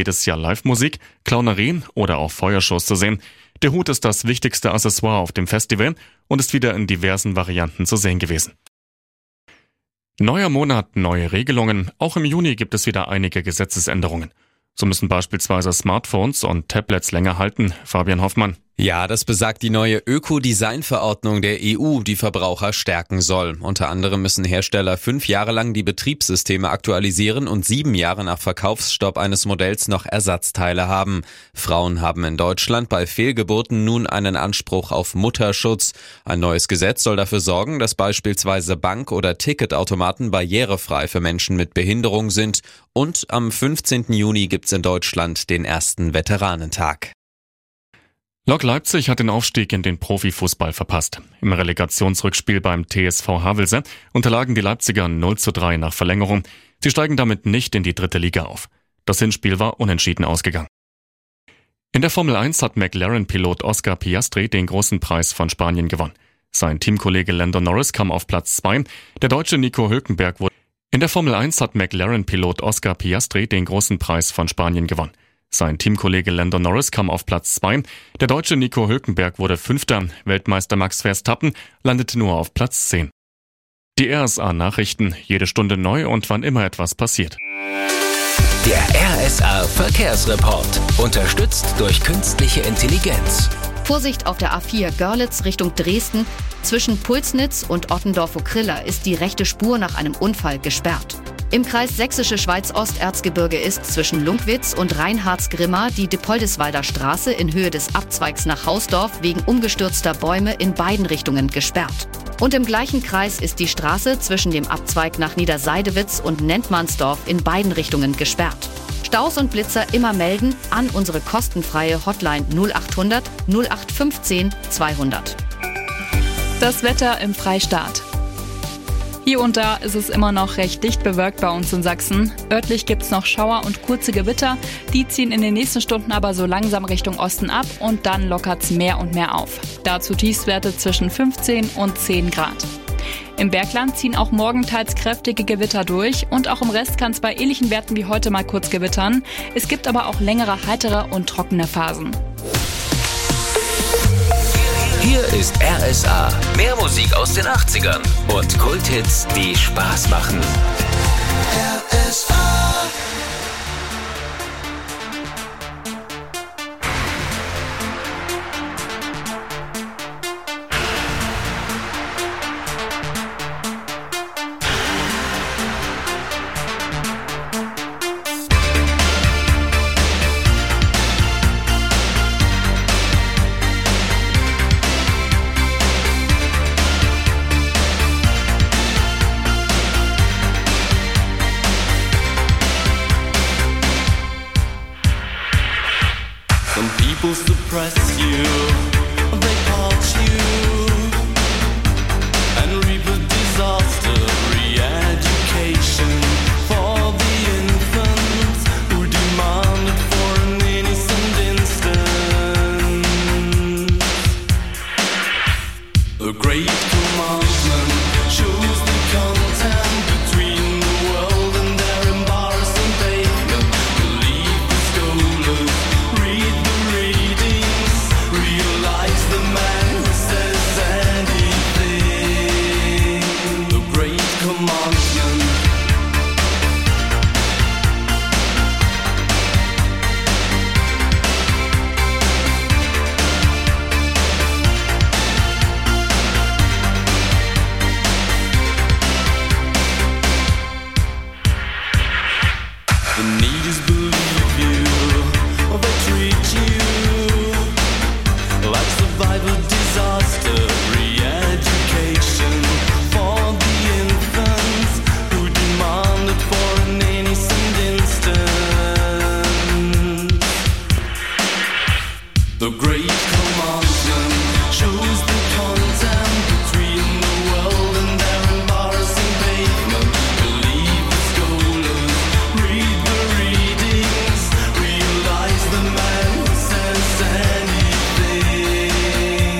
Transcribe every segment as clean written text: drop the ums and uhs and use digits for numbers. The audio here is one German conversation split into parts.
jedes Jahr Live-Musik, Clownerie oder auch Feuershows zu sehen. Der Hut ist das wichtigste Accessoire auf dem Festival und ist wieder in diversen Varianten zu sehen gewesen. Neuer Monat, neue Regelungen. Auch im Juni gibt es wieder einige Gesetzesänderungen. So müssen beispielsweise Smartphones und Tablets länger halten. Fabian Hoffmann. Ja, das besagt die neue Ökodesign-Verordnung der EU, die Verbraucher stärken soll. Unter anderem müssen Hersteller 5 Jahre lang die Betriebssysteme aktualisieren und 7 Jahre nach Verkaufsstopp eines Modells noch Ersatzteile haben. Frauen haben in Deutschland bei Fehlgeburten nun einen Anspruch auf Mutterschutz. Ein neues Gesetz soll dafür sorgen, dass beispielsweise Bank- oder Ticketautomaten barrierefrei für Menschen mit Behinderung sind. Und am 15. Juni gibt's in Deutschland den ersten Veteranentag. Lok Leipzig hat den Aufstieg in den Profifußball verpasst. Im Relegationsrückspiel beim TSV Havelse unterlagen die Leipziger 0:3 nach Verlängerung. Sie steigen damit nicht in die 3. Liga auf. Das Hinspiel war unentschieden ausgegangen. In der Formel 1 hat McLaren-Pilot Oscar Piastri den großen Preis von Spanien gewonnen. Sein Teamkollege Lando Norris kam auf Platz 2. Der Deutsche Nico Hülkenberg wurde... In der Formel 1 hat McLaren-Pilot Oscar Piastri den großen Preis von Spanien gewonnen. Sein Teamkollege Lando Norris kam auf Platz 2. Der Deutsche Nico Hülkenberg wurde 5. Weltmeister Max Verstappen landete nur auf Platz 10. Die RSA-Nachrichten, jede Stunde neu und wann immer etwas passiert. Der RSA-Verkehrsreport, unterstützt durch künstliche Intelligenz. Vorsicht auf der A4 Görlitz Richtung Dresden. Zwischen Pulsnitz und Ottendorf-Okrilla ist die rechte Spur nach einem Unfall gesperrt. Im Kreis Sächsische Schweiz-Osterzgebirge ist zwischen Lunkwitz und Reinhardsgrimma die Dippoldiswalder Straße in Höhe des Abzweigs nach Hausdorf wegen umgestürzter Bäume in beiden Richtungen gesperrt. Und im gleichen Kreis ist die Straße zwischen dem Abzweig nach Niederseidewitz und Nentmannsdorf in beiden Richtungen gesperrt. Staus und Blitzer immer melden an unsere kostenfreie Hotline 0800 0815 200. Das Wetter im Freistaat. Hier und da ist es immer noch recht dicht bewölkt bei uns in Sachsen. Örtlich gibt es noch Schauer und kurze Gewitter. Die ziehen in den nächsten Stunden aber so langsam Richtung Osten ab und dann lockert es mehr und mehr auf. Dazu Tiefstwerte zwischen 15 und 10 Grad. Im Bergland ziehen auch morgen teils kräftige Gewitter durch und auch im Rest kann es bei ähnlichen Werten wie heute mal kurz gewittern. Es gibt aber auch längere, heitere und trockene Phasen. Hier ist RSA. Mehr Musik aus den 80ern und Kulthits, die Spaß machen. RSA. Some people suppress you, they haunt you, and reap a disaster. Re-education for the infants who demanded for an innocent instant. The great commandment shows the content between the world and their embarrassing pavement. Believe the scholars, read the readings, realize the man who says anything. The great commandment. The need is believe you, or they treat you like survival disaster. Re-education for the infants who demanded for an innocent instant. The great commandment shows the content between the world and their embarrassing pavement. Believe the scholars, read the readings, realize the man who says anything.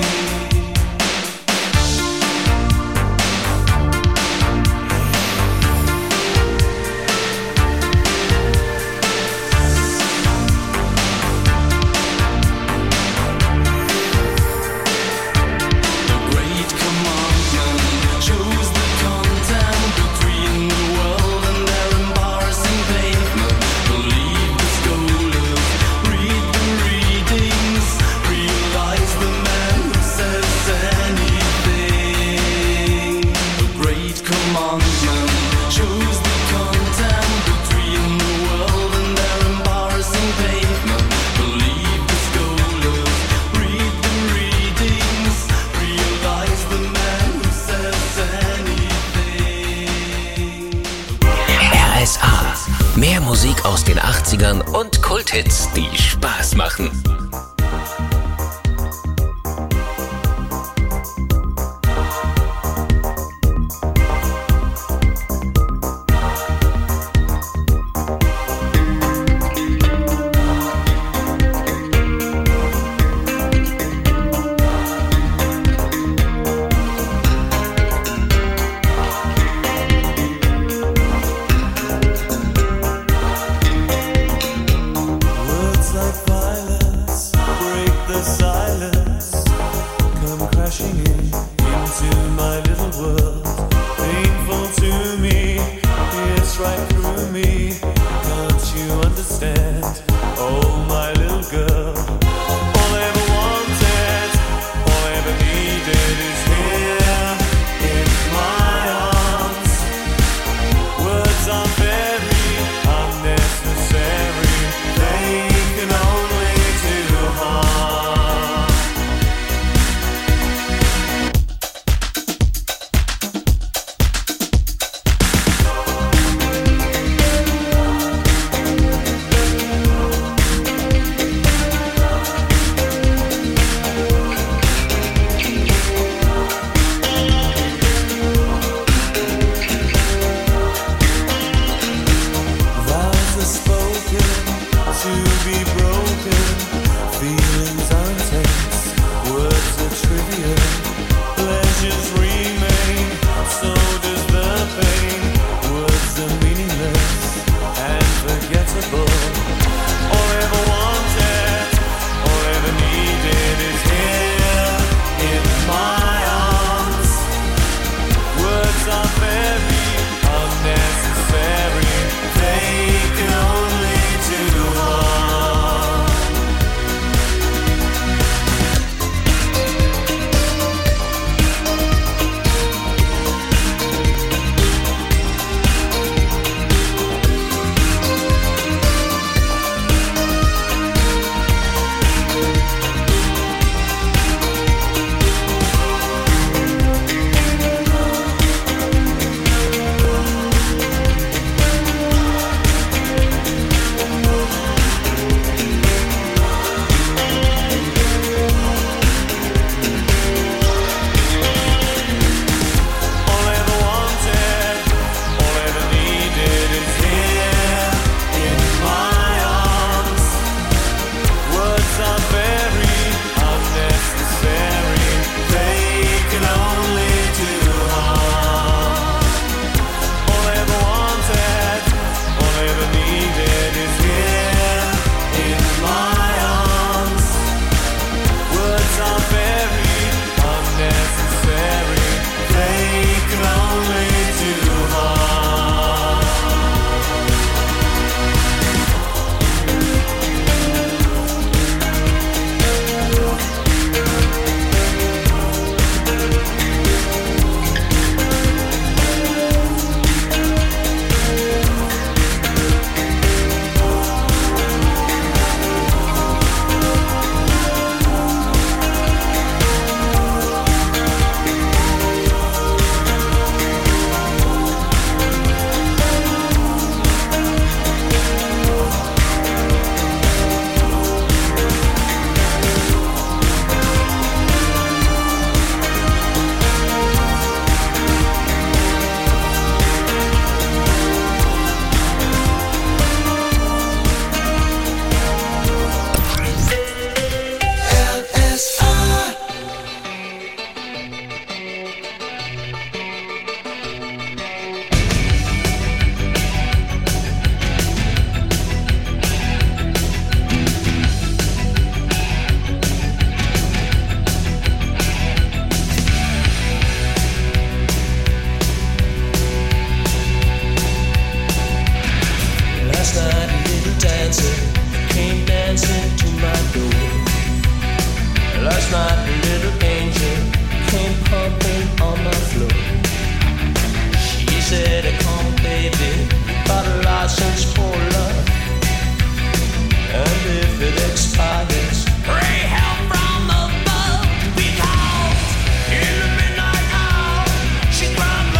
80ern und Kulthits, die Spaß machen.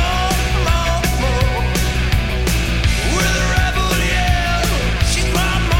With a rebel yell, she cried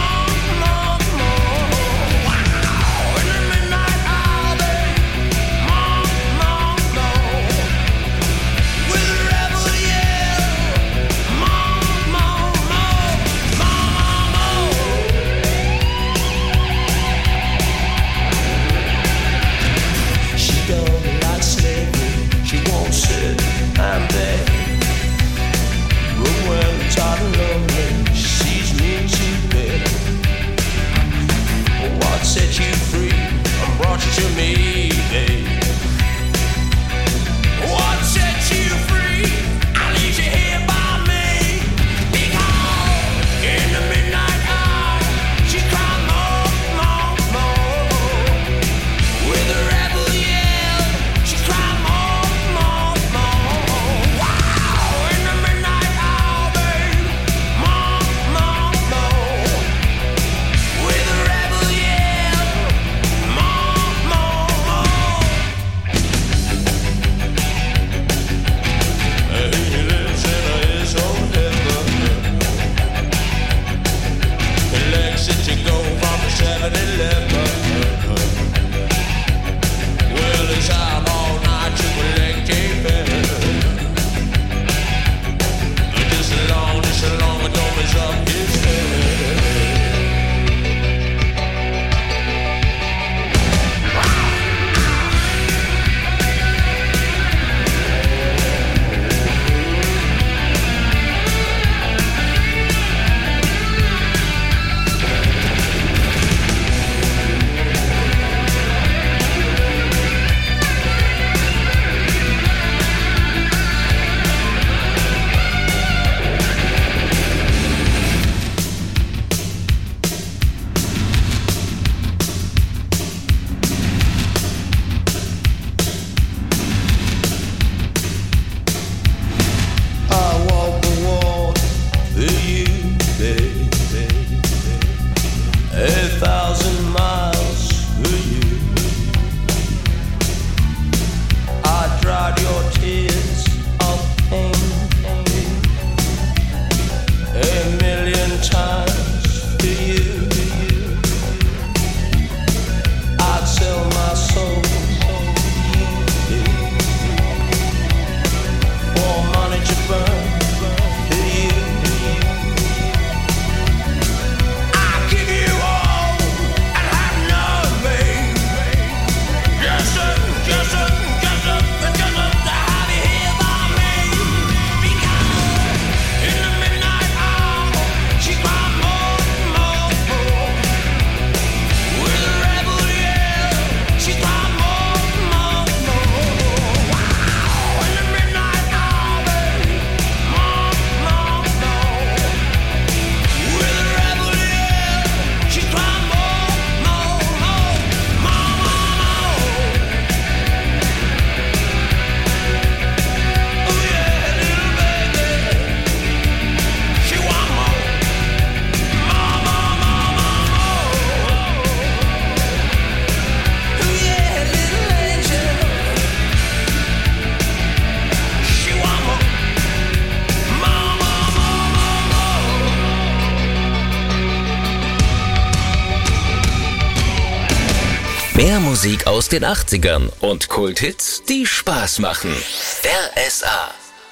Mehr Musik aus den 80ern und Kulthits, die Spaß machen. RSA.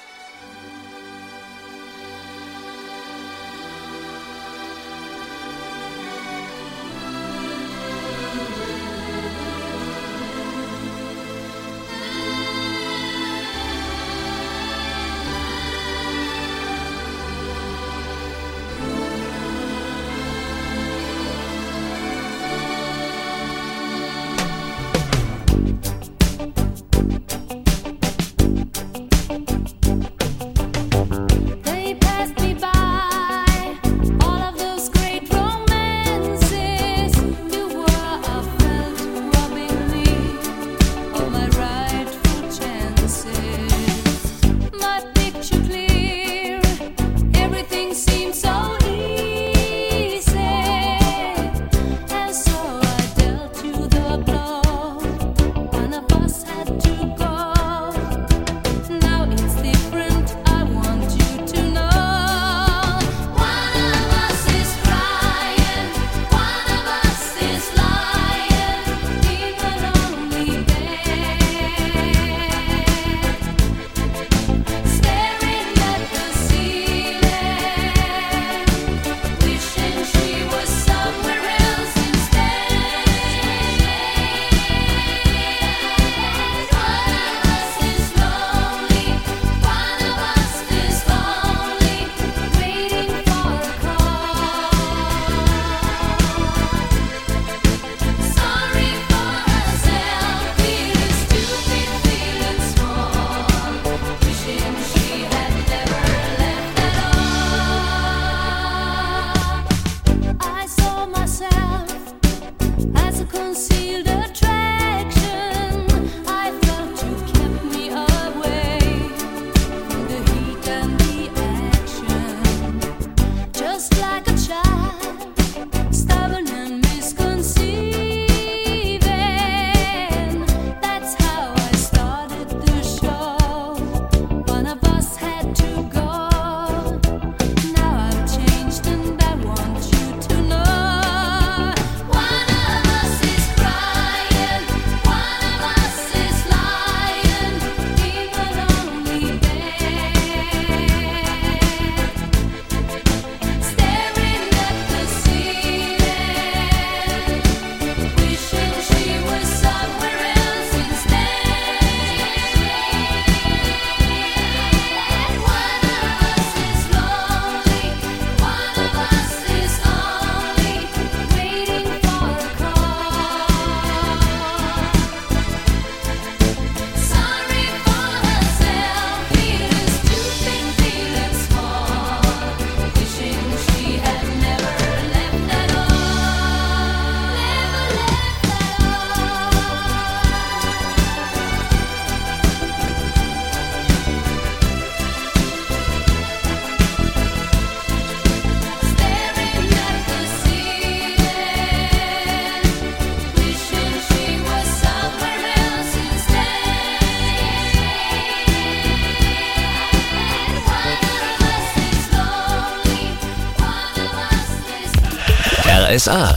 RSA.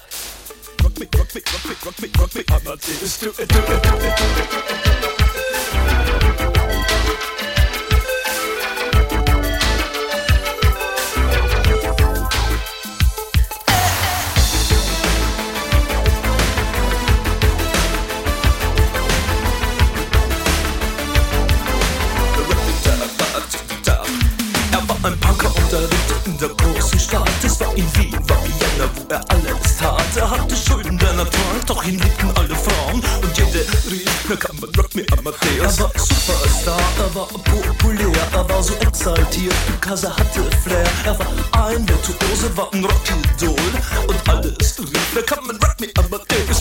Ein Punker unterrichtet in der großen Stadt. Es war in Wien, war Vienna, wo er alles tat. Er hatte Schulden, der Natur, doch ihn liebten alle Frauen. Und jede rief, na kann man Rock me Amadeus. Er war Superstar, er war populär, er war so exaltiert, because er hatte Flair. Er war ein Virtuose, war ein Rockidol. Und alles rief, na kann man Rock me Amadeus.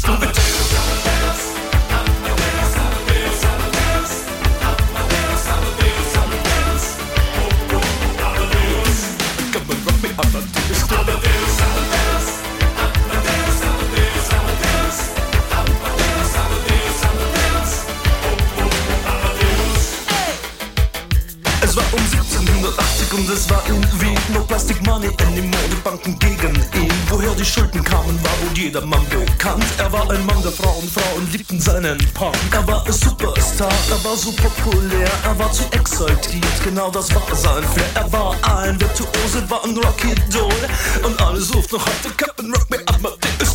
Es war um 1780 und es war in Wien. No Plastic Money anymore, die Banken gegen ihn. Woher die Schulden kamen, war wohl jedermann bekannt. Er war ein Mann der Frauen, Frauen liebten seinen Punk. Er war ein Superstar, er war so populär, er war zu exaltiert, genau das war sein Flair. Er war ein Virtuose, war ein Rocky-Doll und alle suchten noch heute Captain Rock Me Amadeus.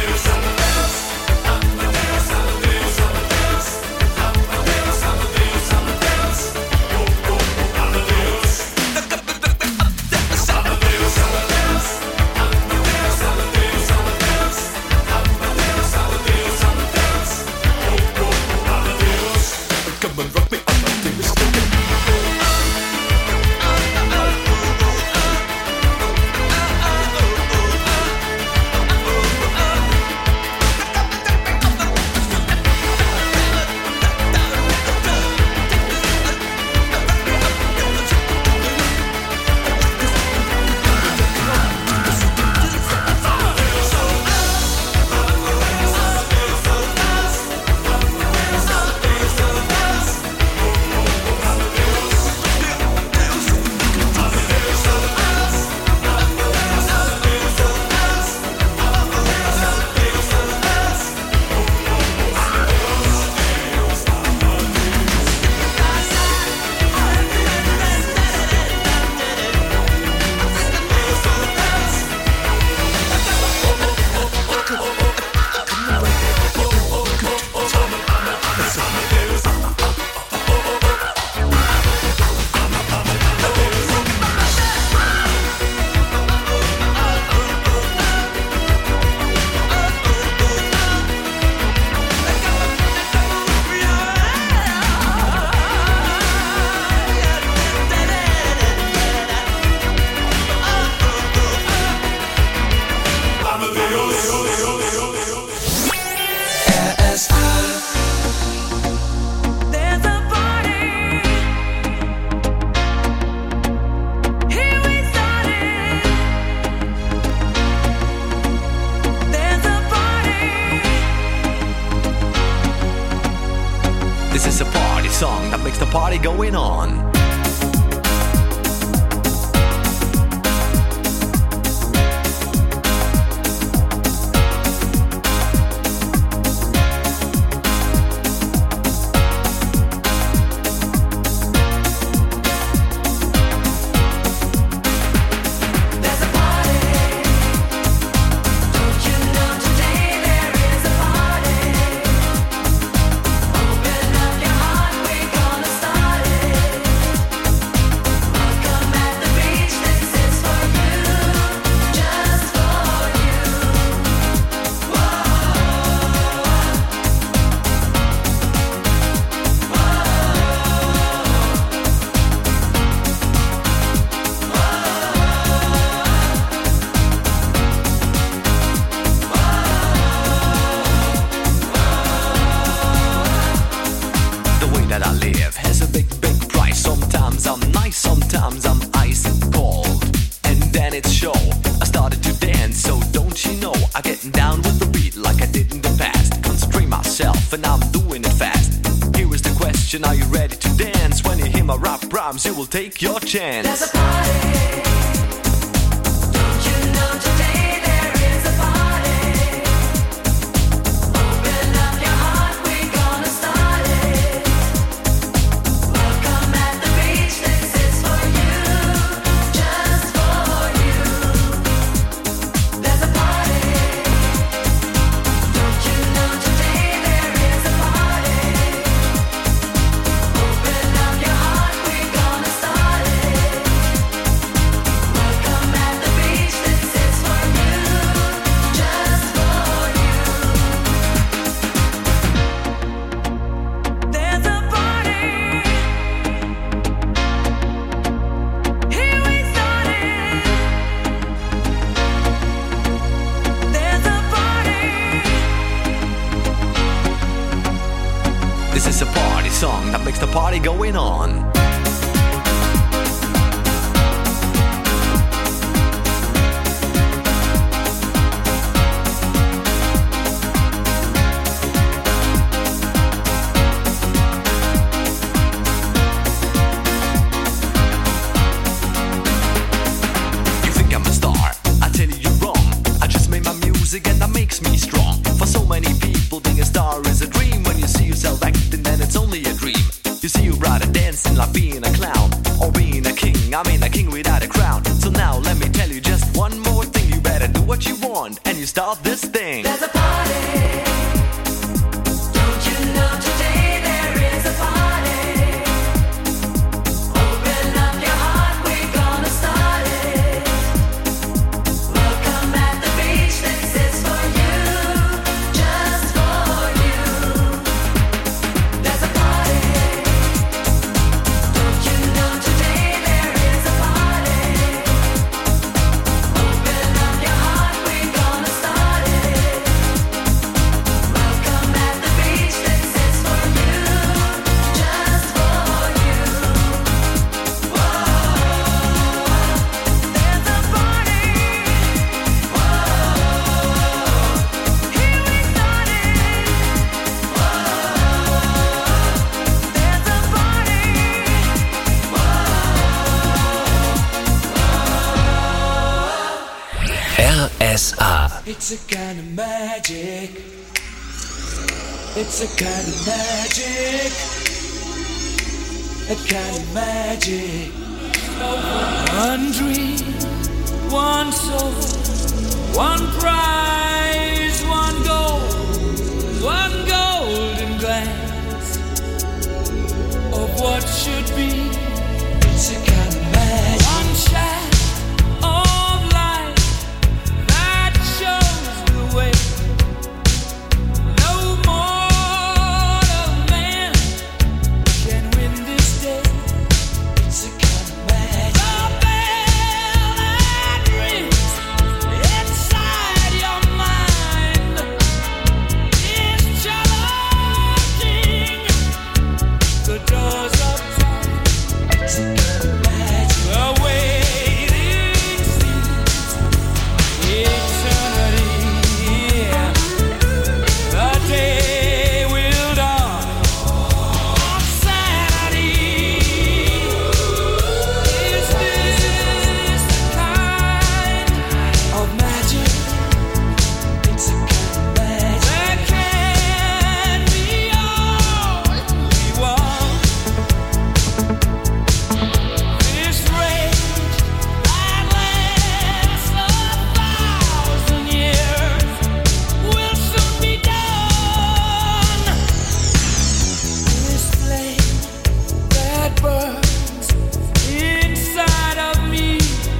Song that makes the party going on. Sometimes I'm ice cold, and then it's show. I started to dance, so don't you know? I get down with the beat like I did in the past. Constrain myself, and I'm doing it fast. Here is the question: are you ready to dance? When you hear my rap rhymes, you will take your chance. There's a party. Don't you know today there is a party? Open up your heart, we're gonna start it. Welcome at the beach, this is for you, just for you. There's a party. Don't you know today there is a party? Open up your heart, we're gonna start it. Welcome at the beach, this is for you, just for you. There's a party. Here we started. There's a party. This is a party song that makes the party going on. You think I'm a star? I tell you you're wrong. I music and that makes me strong. For so many people, being a star is a dream. When you see yourself acting, then it's only a dream. You see your brother dancing like being a clown, or being a king. I mean a king without a crown. So now let me tell you just one more thing. You better do what you want, and you start this thing. There's a party. Don't you know today there is a party? Open up your heart, we're gonna start it. Welcome at the beach, this is for you, just for you. There's a party. Don't you know today there is a party? Open up your heart, we're gonna start it. Welcome at the beach, this is for you, just for you. Whoa, there's a party. Whoa, here we started. Whoa, there's a party. RSA. It's a kind of magic. It's a kind of magic. A kind of magic. One dream, one soul, one prize, one golden glance of what should be. It's a kind of magic. One shine of light that shows the way. No mortal man can win this day. It's a kind of magic. The bell that rings inside your mind is challenging the doors of time. It's a kind of magic. The waiting seems eternity. The day will dawn on Saturday. Is this the kind of magic? It's a kind of magic. That can be all we want. This rage that lasts 1,000 years will soon be done. This flame that burns inside of me,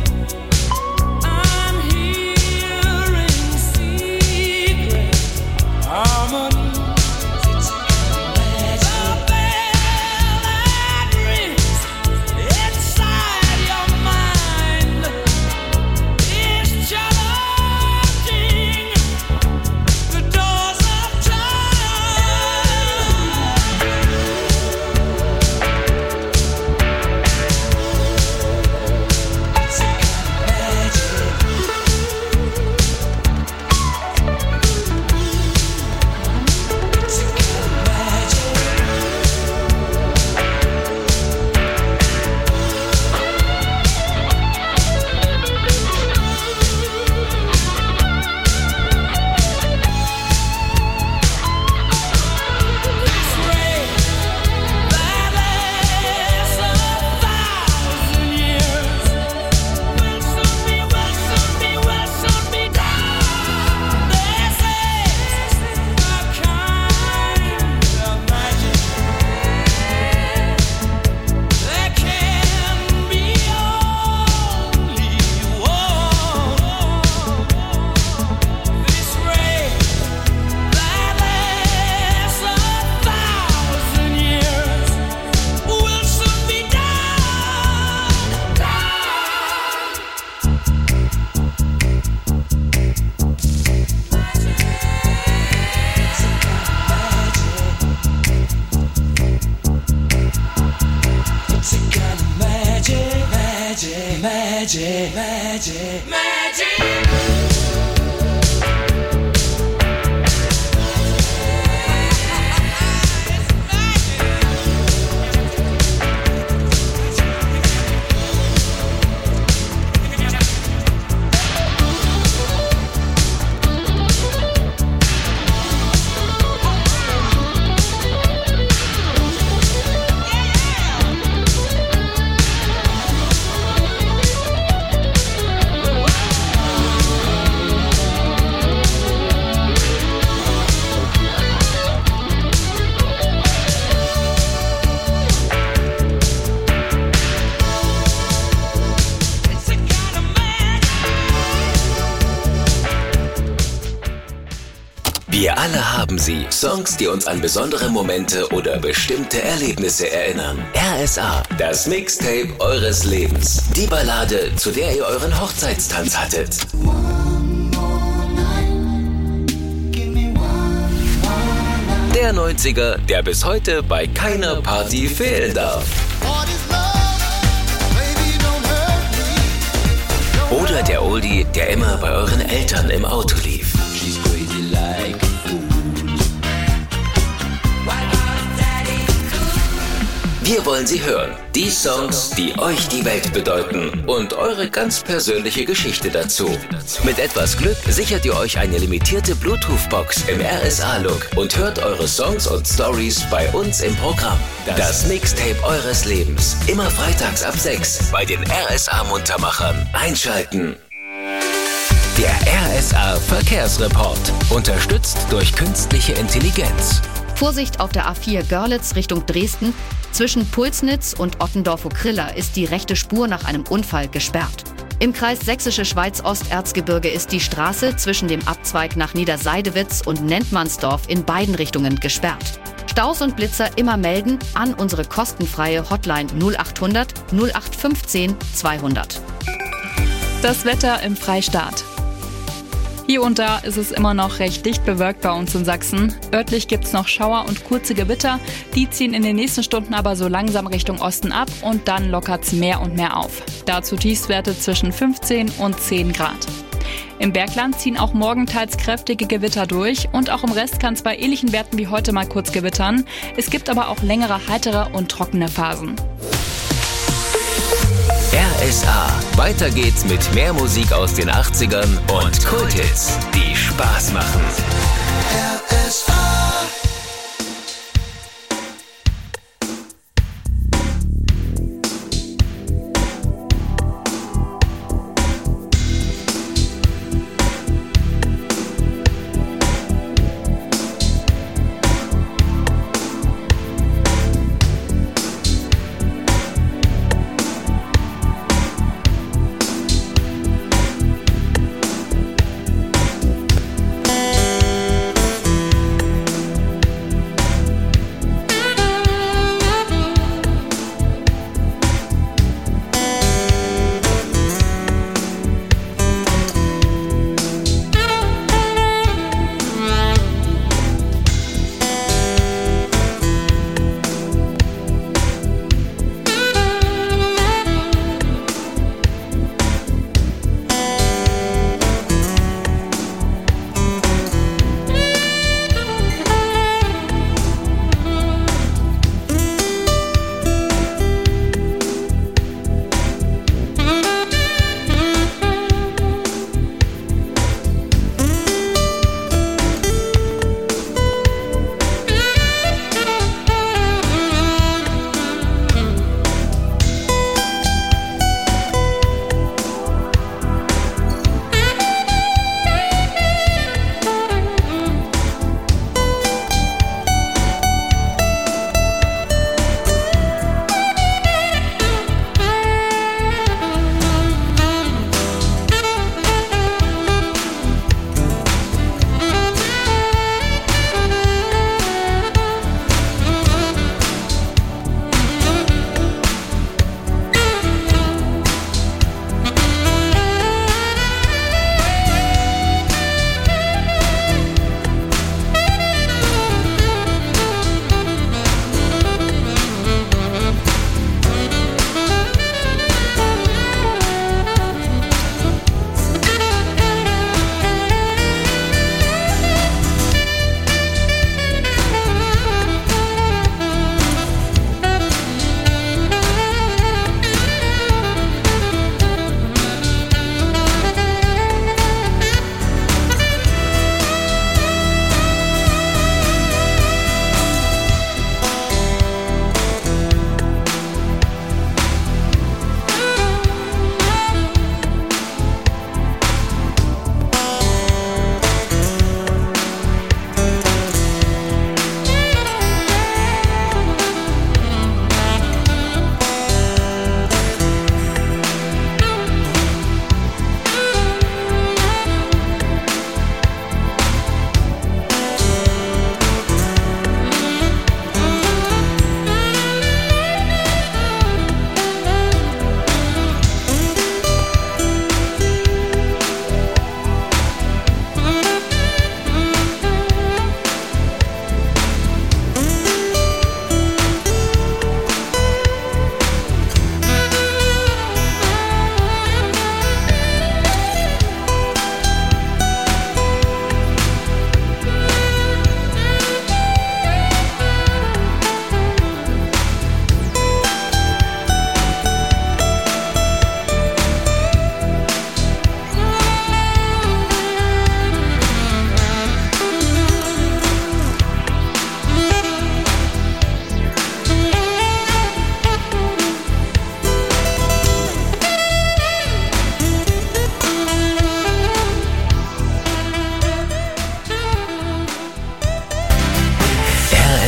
I'm hearing secret harmonies. It's a kind of magic. The bell that rings inside your mind is challenging the doors of Wir alle haben sie. Songs, die uns an besondere Momente oder bestimmte Erlebnisse erinnern. RSA, das Mixtape eures Lebens. Die Ballade, zu der ihr euren Hochzeitstanz hattet. Der 90er, der bis heute bei keiner Party fehlen darf. Oder der Oldie, der immer bei euren Eltern im Auto lief. Wir wollen sie hören. Die Songs, die euch die Welt bedeuten und eure ganz persönliche Geschichte dazu. Mit etwas Glück sichert ihr euch eine limitierte Bluetooth-Box im RSA-Look und hört eure Songs und Stories bei uns im Programm. Das Mixtape eures Lebens. Immer freitags ab 6 bei den RSA-Muntermachern. Einschalten. Der RSA Verkehrsreport. Unterstützt durch künstliche Intelligenz. Vorsicht auf der A4 Görlitz Richtung Dresden. Zwischen Pulsnitz und Ottendorf-Okrilla ist die rechte Spur nach einem Unfall gesperrt. Im Kreis Sächsische Schweiz-Osterzgebirge ist die Straße zwischen dem Abzweig nach Niederseidewitz und Nentmannsdorf in beiden Richtungen gesperrt. Staus und Blitzer immer melden an unsere kostenfreie Hotline 0800 0815 200. Das Wetter im Freistaat. Hier und da ist es immer noch recht dicht bewölkt bei uns in Sachsen. Örtlich gibt's noch Schauer und kurze Gewitter. Die ziehen in den nächsten Stunden aber so langsam Richtung Osten ab und dann lockert's mehr und mehr auf. Dazu Tiefstwerte zwischen 15 und 10 Grad. Im Bergland ziehen auch morgen teils kräftige Gewitter durch und auch im Rest kann es bei ähnlichen Werten wie heute mal kurz gewittern. Es gibt aber auch längere, heitere und trockene Phasen. RSA. Weiter geht's mit mehr Musik aus den 80ern und Kulthits, die Spaß machen. RSA.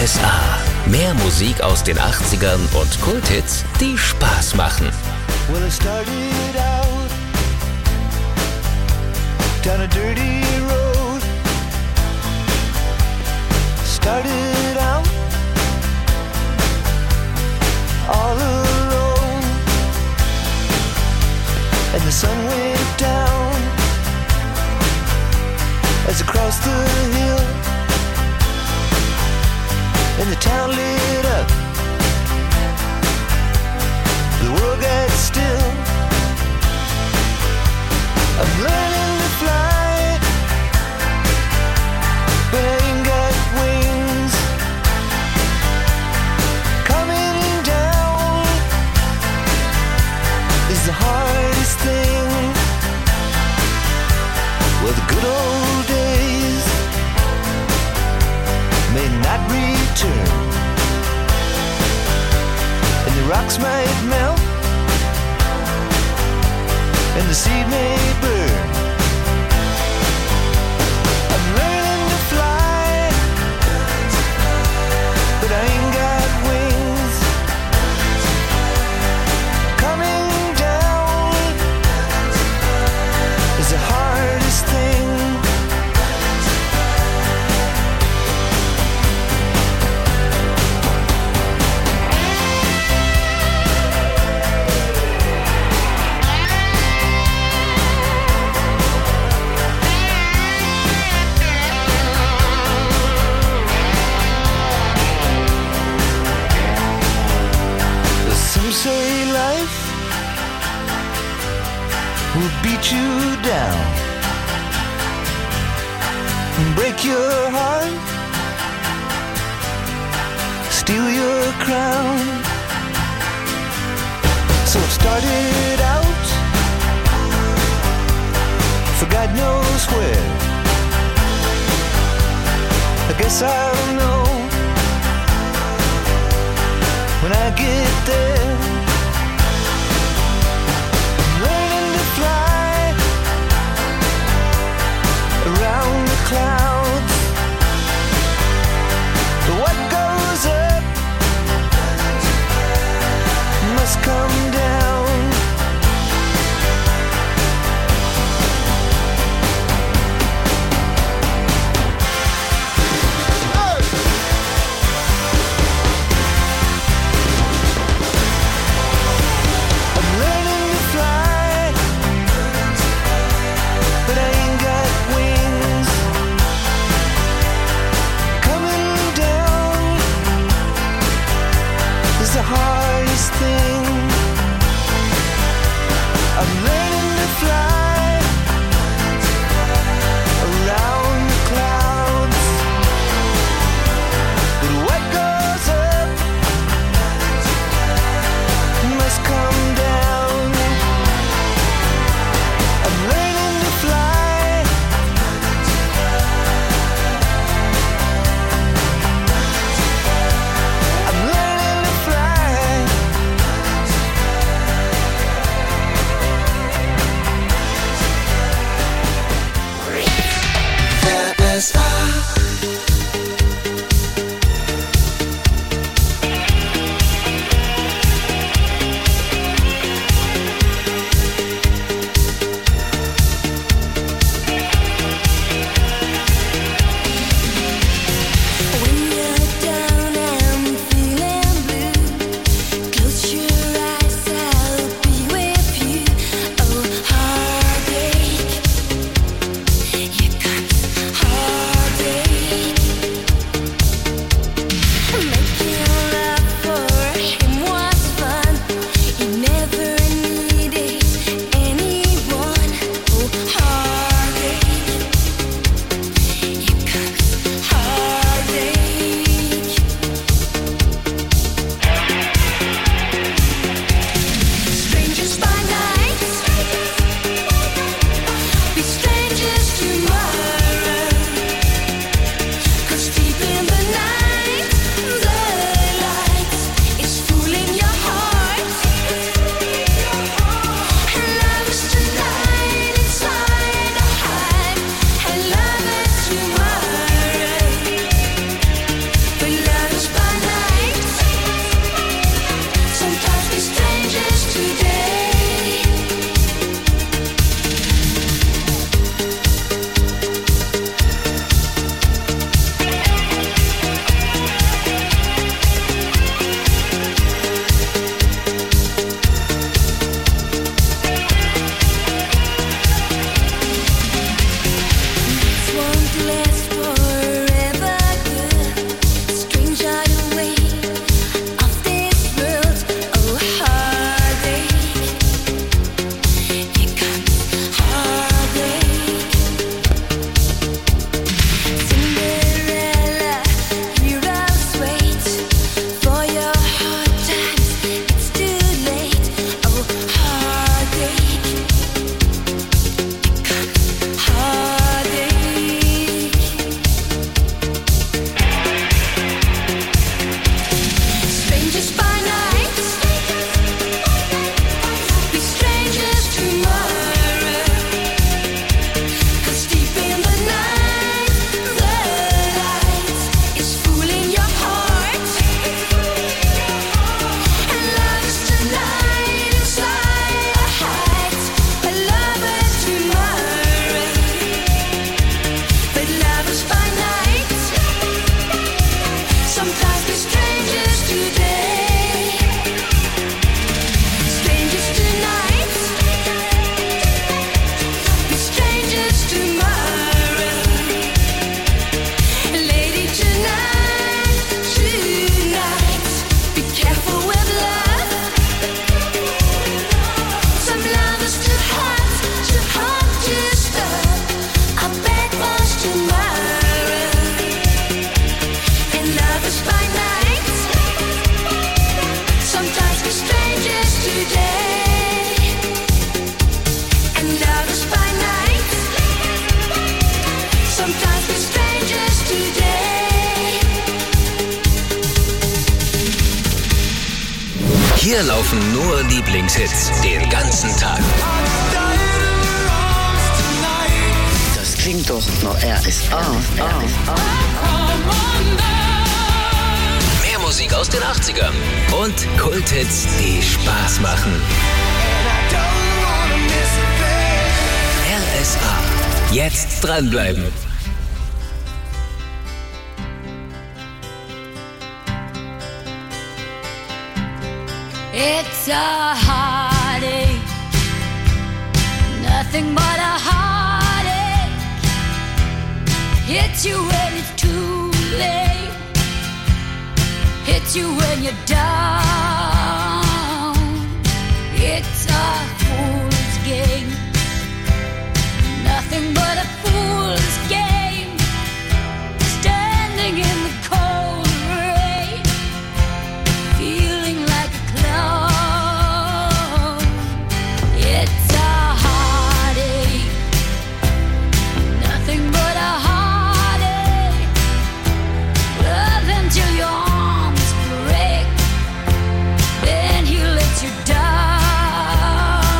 RSA. Mehr Musik aus den 80ern und Kulthits, die Spaß machen. Well, it started out down a dirty road. Started out all alone, and the sun went down as I crossed the hill, and the town lit up. The world got still. I'm learning to fly, but I ain't got wings. Coming down is the hardest thing. Well, the good old days may not return, and the rocks might melt, and the seed may burn. I'm learning to fly, but I ain't got wings. Coming down is the hardest thing. Some say life will beat you down and break your heart, steal your crown. So it started out for God knows where. I guess I'll know when I get there. I'm learning to fly around the clouds. But what goes up must come down. Hey! Hier laufen nur Lieblingshits den ganzen Tag. Das klingt doch nach RSA. Mehr Musik aus den 80ern und Kulthits, die Spaß machen. RSA. Jetzt dranbleiben. It's a heartache, nothing but a heartache. Hits you when it's too late, hits you when you're down. It's a fool's game, nothing but a fool's game. Standing in the cold rain, feeling like a clown. It's a heartache, nothing but a heartache. Love until your arms break, then he lets you down.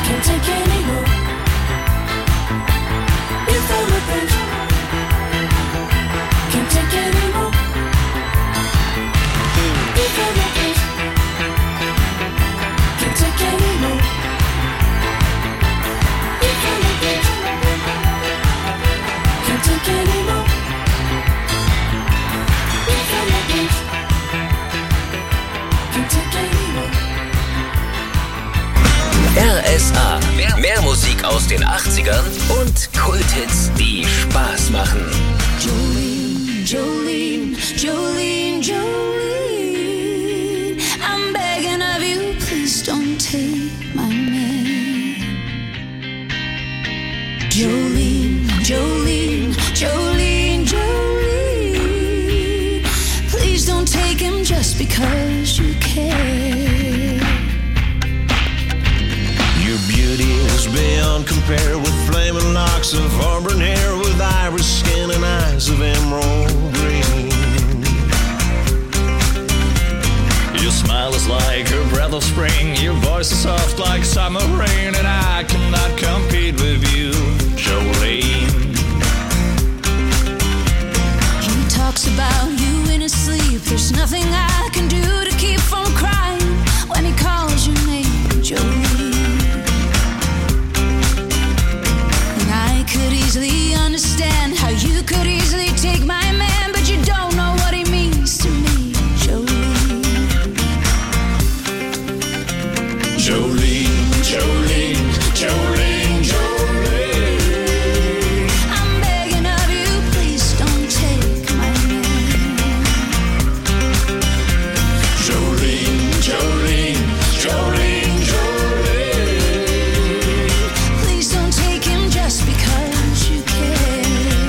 Can't take anymore. You feel my pain. Can't take anymore. You feel my pain. Can't take anymore. You feel my pain. Can't take anymore. You feel my pain. Can't take anymore. RSA. Mehr Musik aus den 80ern und Kulthits, die Spaß machen. Jolene, Jolene, Jolene, Jolene, I'm begging of you, please don't take my man. Jolene, Jolene, Jolene, Jolene, please don't take him just because you care. Your beauty is beyond compare with flaming locks of auburn hair, with iris skin and eyes of emerald green. Your smile is like a breath of spring. Your voice is soft like summer rain, and I cannot compete with you, Jolene. He talks about you in his sleep. There's nothing I can do to keep from crying when he calls your name, Jolene. And I could easily understand how you could easily take my man, but you don't know what he means to me, Jolene. Jolene, Jolene, Jolene, Jolene. I'm begging of you, please don't take my man. Jolene, Jolene, Jolene, Jolene. Please don't take him just because you care.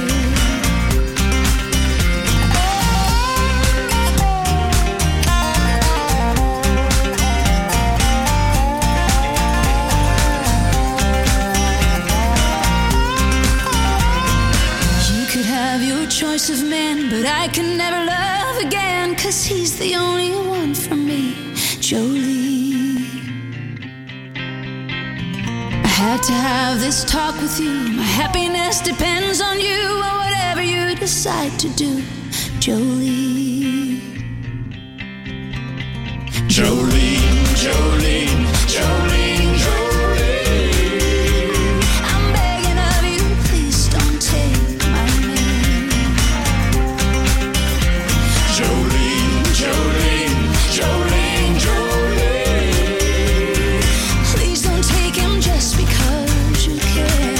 You could have your choice of men, but I can never love again, 'cause he's the only one for me, Jolene. I had to have this talk with you. My happiness depends on you, or whatever you decide to do, Jolene. Jolene, Jolene, Jolene, Jolene. I'm begging of you, please don't take my man. Jolene, Jolene, Jolene, Jolene. Please don't take him just because you care.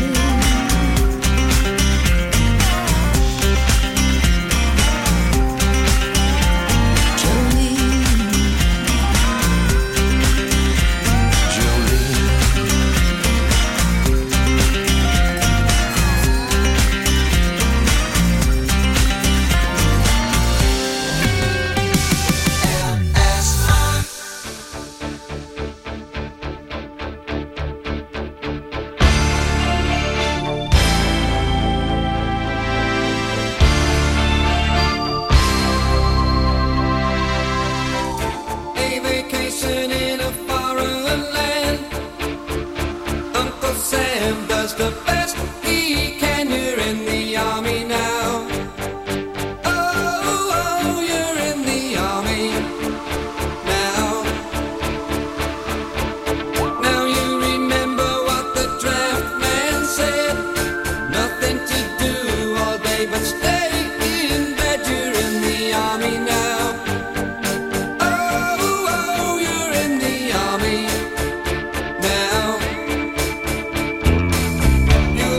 A vacation in a foreign land. Uncle Sam does the best he can. You're in the army now. Oh, you're in the army now. Now you remember what the draft man said. Nothing to do all day but stay in bed. You're in the army now. Oh, you're in the army now. You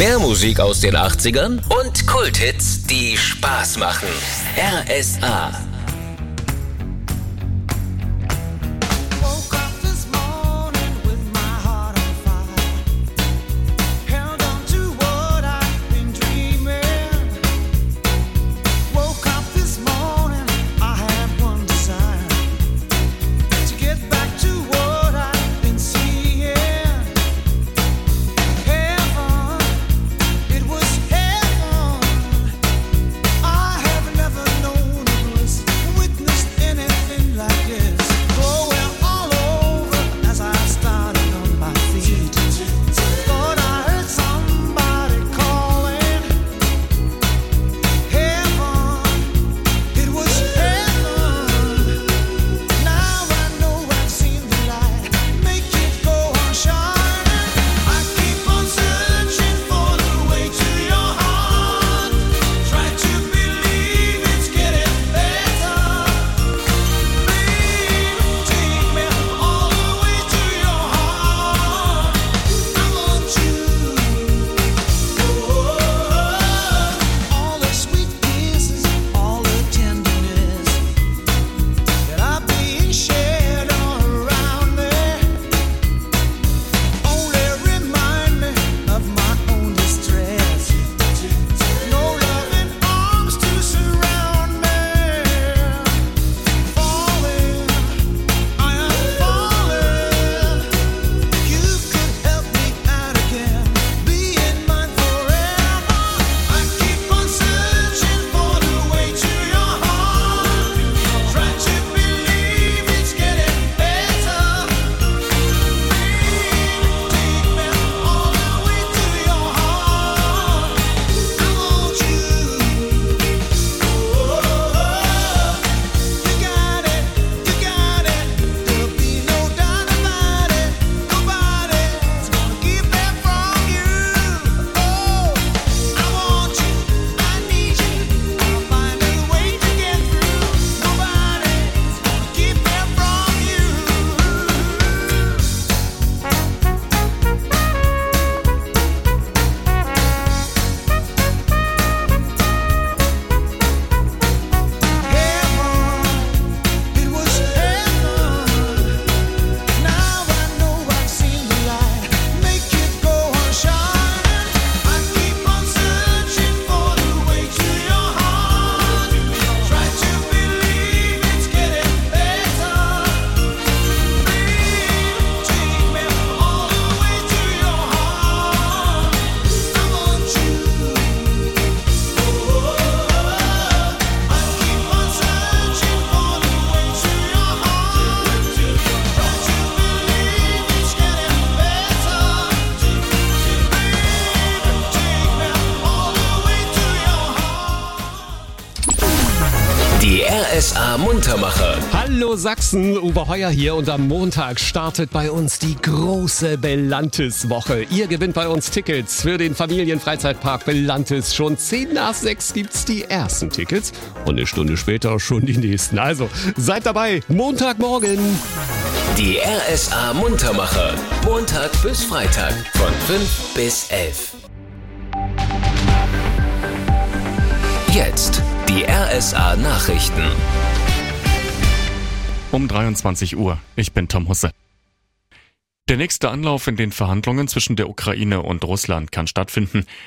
Mehr Musik aus den 80ern und Kulthits, die Spaß machen. RSA. Die RSA Muntermacher. Hallo Sachsen, Uwe Heuer hier und am Montag startet bei uns die große Belantis-Woche. Ihr gewinnt bei uns Tickets für den Familienfreizeitpark Belantis. Schon 5:10 gibt's die ersten Tickets und eine Stunde später schon die nächsten. Also seid dabei, Montagmorgen. Die RSA Muntermacher. Montag bis Freitag von 5 bis 11. Jetzt die RSA Nachrichten. Um 23 Uhr. Ich bin Tom Husse. Der nächste Anlauf in den Verhandlungen zwischen der Ukraine und Russland kann stattfinden.